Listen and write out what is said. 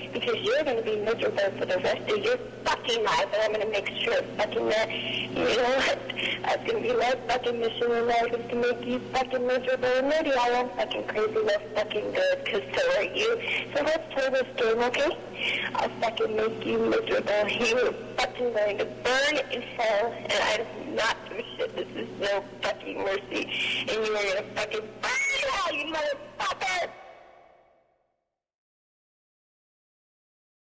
because you're going to be miserable for the rest of your fucking life, and I'm going to make sure fucking that, you know what, that's going to be my fucking mission in life, is to make you fucking miserable, and maybe I am fucking crazy, but fucking good, because so are you. So let's play this game, okay? I'll fucking make you miserable. You are fucking going to burn in hell, and I do not give a shit. This is no fucking mercy, and you are going to fucking burn in hell, you motherfucker!